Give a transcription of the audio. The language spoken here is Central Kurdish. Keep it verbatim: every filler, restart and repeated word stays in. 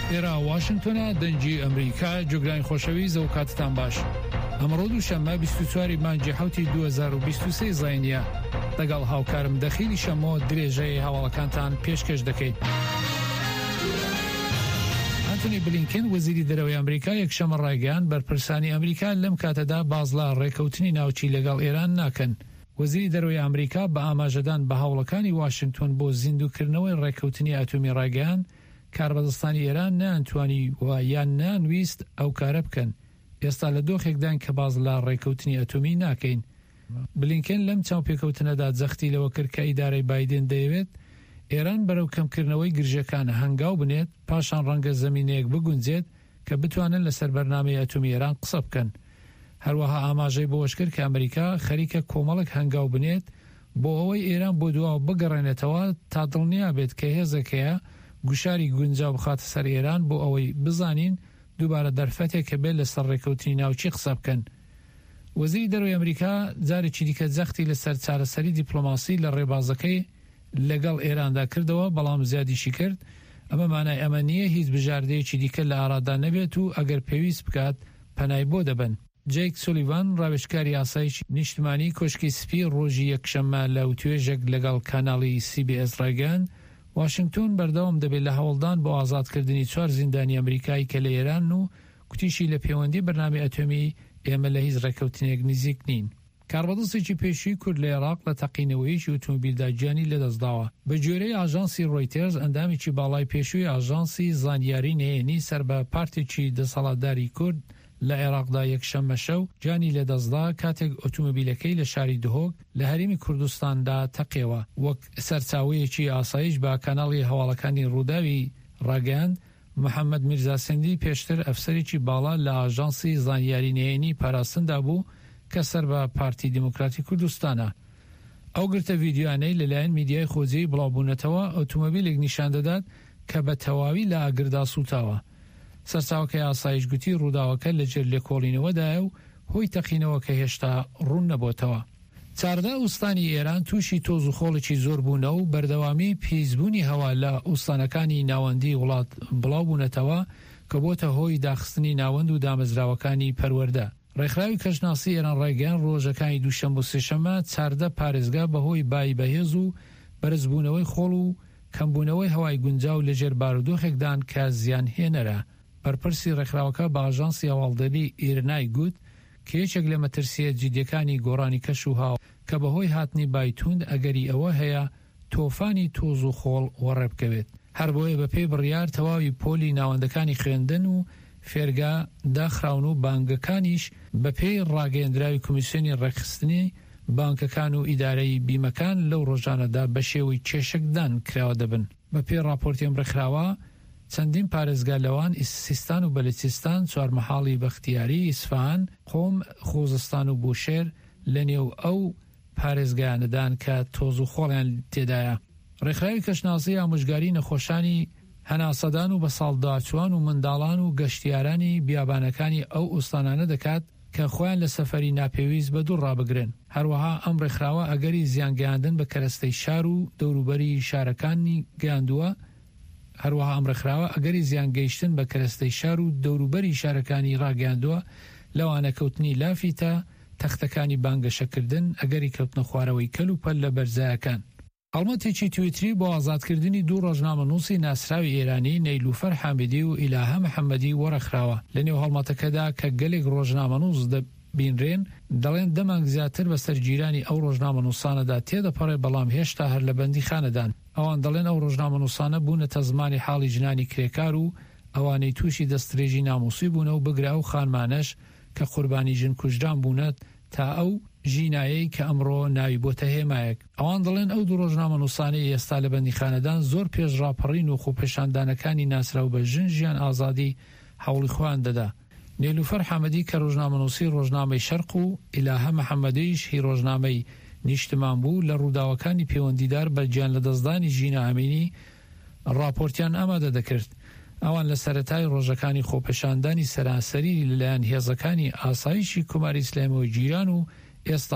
ئێرە واشنگتۆنە دەنگی ئەمریکا جوگرانی خۆشەویست و کاتتان باش. ئەمڕۆ دووشەممە بیست و چوار مانگی حوتی دوو هەزار و بیست و سێ زاینیە لەگەڵ هاوکارم دەخیلی شەمۆ درێژەی هەواڵەکانتان پێشکەش دەکەیت. ئەنتۆنی بلینکن وەزیری دەرەوەی ئەمریکا یەکشەمە ڕایگەیاند بەرپرسانی ئەمریکا لەم کاتەدا بازڵا ڕێکەوتنی ناوچی لەگەڵ ئێران ناکەن. وەزیری دەرەوەی ئەمریکا بە ئاماژەدان بە هەوڵەکانی واشنگتۆن بۆ زیندووکردنەوەی ڕێکەوتنی ئەتۆمی ڕایگەیاند کاربەدەستانی ئێران نەئەتوانی و یان نانویست ئەو کارە بکەن. ئێستا لە دۆخێکدان کە بازڵا ڕێکەوتنی ئەتۆمی ناکەین. بلینکن لەم چاوپێکەوتنەدا جەختی لەوە کرد کە ئیدارەی بایدن دەیەوێت ئێران بەرەو کەمکردنەوەی گرژەکان هەنگاو بنێت پاشان ڕەنگە زەمینەیەک بگونجێت کە بتوانن لەسەر بەرنامەی ئەتۆمی ئێران قسە بکەن. هەروەها ئاماژەی بۆش کرد کە ئەمریکا خەریکە کۆمەڵێک هەنگاو بنێت بۆ ئەوەی ئێران بۆ دواوە بگەڕێنێتەوە تا دڵنیا بێت کە هێزەکەیە گوشاری گونجاو بخاتە سەر ئێران بۆ ئەوەی بزانین دووبارە دەرفەتێک کە بێت لەسەر ڕێکەوتنی ناوچی قسە بکەن. وەزیری دەرەوەی ئەمریکا جارێکی دیکە جەختی لەسەر چارەسەری دیپلۆماسی لە ڕێبازەکەی لەگەڵ ئێراندا کردەوە بەڵام زیادیشی کرد. ئەمە مانای ئەمە نییە هیچ بژاردەیەکی دیکە لە ئارادا نەبێت و ئەگەر پێویست بکات پەنای بۆ دەبن. جەیک سولیڤان ڕاوێژکاری ئاسایشی نیشتمانی کۆشکی سپی ڕۆژی یەکشەممە لە وتوێژێک لەگەڵ کاناڵی سی بی ئەس ڕایگەیاند واشنگتۆن بەردەوام دەبێت لە هەوڵدان بۆ ئازادکردنی چوار زیندانی ئەمریکایی کە لە ئێران و کوتیشی لە پەیوەندی بەرنامەی ئەتۆمی ئێمە لە هیچ ڕێکەوتنێک نزیک نین. کاربەدەستێکی پێشووی کورد لە عێراق لە تەقینەوەیەکی ئۆتۆمۆبیلداگیانی لەدەستداوە. بە گوێرەی ئاژانسی ڕۆیتێرز ئەندامێکی باڵای پێشووی ئاژانسی زانیاری نهێنی سەر بە پارتێکی دەسەڵاتداری کورد لە عێراقدا یەکشەممە شەو جانی لەدەستدا کاتێک ئۆتۆمۆبیلەکەی لە شاری دهۆک لە هەرێمی کوردستاندا تەقێوە. وەک سەرچاوەیەکی ئاسایش بە کاناڵی هەواڵەکانی ڕووداوی ڕاگەیاند محەممەد میرزاسندی پێشتر ئەفسەرێکی باڵا لە ئاژانسی زانیاری نهێنی پاراستندا بوو کە سەر بە پارتی دیموکراتی کوردستانە. ئەو گرتە ڤیدیۆانەی لەلایەن میدیای خۆجێی بڵاوبوونەتەوە ئۆتۆمۆبیلێک نیشان دەدات کە بە تەواوی لە ئاگردا سوتاوە. سەرچاوەکەی ئاسایش گوتی ڕووداوەکە لەجێر لێکۆڵینەوەدایە و هۆی تەقینەوە کە هێشتا ڕوون نەبووتەوە. چاردە ئوستانی ئێران تووشی تۆز و خۆڵێکی زۆر بوونە و بەردەوامی پیسبوونی هەوا لە ئوستانەکانی ناوەندی وڵات بڵاوبوونەتەوە کە بۆتە هۆی داخستنی ناوەند و دامەزراوەکانی پەروەردە. ڕێکخراوی کەژناسی ئێران ڕایگەیاند ڕۆژەکانی دووشەممە و سێشەممە چاردە پارێزگا بەهۆی بای بەهێز و بەرزبوونەوەی خۆڵ و کەمبوونەوەی هەوای گونجاو لەژێر بارودۆخێکدان کە زیان هێنەرە. بەرپرسی ڕێکخراوەکە بە ئاژانسی هەواڵدەری ئێرنای گوت کە یەکێک لە مەترسیە جیدەکانی گۆڕانی کەش و هاو کە بەهۆی هاتنی بایتوند ئەگەری ئەوە هەیە تۆفانی تۆز و خۆڵ وەڕێ بکەوێت. هەر بۆیە بە پێی بڕیار تەواوی پۆلی ناوەندەکانی خوێندن و فێرگا داخراون و بانگەکانیش بە پێی ڕاگەیەندراوی کۆمیسیۆنی ڕێکخستنی بانکەکان و ئیدارەی بیمەکان لەو ڕۆژانەدا بە شێوەی کێشەکدان کراوە دەبن. بە پێی راپۆرتێم ڕێکخراوە چەندین پارێزگا لەوان سیستان و بەلوچستان، چوارمەحاڵی بەختیاری، ئیسفان، قۆم، خۆزستان و بوشێر لە نێو ئەو پارێزگایانەدان کە تۆز و خۆڵیان تێدایە. ڕێکخراوی کەشناسی ئامۆژگاری نەخۆشانی هەناسەدان و بە ساڵداچوان و منداڵان و گەشتیارانی بیابانەکانی ئەو ئوستانانە دەکات کە خۆیان لە سەفەری ناپێویست بە دوور ڕابگرن. هەروەها ئەم ڕێکخراوە ئەگەری زیانگەیاندن بە کەرەستەی شار و دەوروبەری شارەکانی گەیاندووە هەروەها ئەم ڕێکخراوە ئەگەری زیانگەیشتن بە کەرەستەی شار و دەوروبەری شارەکانی ڕاگەیاندووە لەوانە کەوتنی لافی تا تەختەکانی بانگەشەکردن ئەگەری کەوتنە خوارەوەی کەل و پەل لە بەرزایەکان. هەڵمەتێکی تویتری بۆ ئازادکردنی دوو ڕۆژنامەنووسی ناسراوی ئێرانی نەیلوفەر حامدی و ئیلاهە محەممەدی وەرەخراوە. لە نێو هەڵمەتەکەدا کە گەلێک ڕۆژنامەنووس دەبینرێن دەڵێن دەمانگ زیاتر بەسەر جیرانی ئەو ڕۆژنامەنووسانەدا تێدەپەڕێ بەڵام هێشتا هەر لە بەندی خانەدان. ئەوان دەڵێن ئەو ڕۆژنامەنووسانە بوونەتە زمانی حاڵی ژنانی کرێکار و ئەوانەی تووشی دەستدرێژی ناموسی بوونە و بگرا و خانمانەش کە قوربانی ژن کوژدان بوونەت تا ئەو ژینایەی کە ئەمڕۆ ناوی بۆتە هێمایەک. ئەوان دەڵێن ئەو دوو ڕۆژنامەنووسانەی ئێستا لە بەندی خانەدان زۆر پێش ڕاپەڕین و خۆپێشاندانەکانی ناسراو بە ژن ژیان ئازادی هەوڵی خۆیان دەدا. نێلوفەر حامدی کە ڕۆژنامەنووسی ڕۆژنامەی شەرق و ئیلاهە محەممەدیش هی ڕۆژنامەی نیشتمان بوو لە ڕووداوەکانی پەیوەندیدار بە گیان لە دەستدانی ژینە ئەمینی ڕاپۆرتیان ئامادە دەکرد. ئەوان لە سەرەتای ڕۆژەکانی خۆپێشاندانی سەرانسەری لەلایەن هێزەکانی ئاسایشی کۆماری ئیسلامی و جیران و ئێستا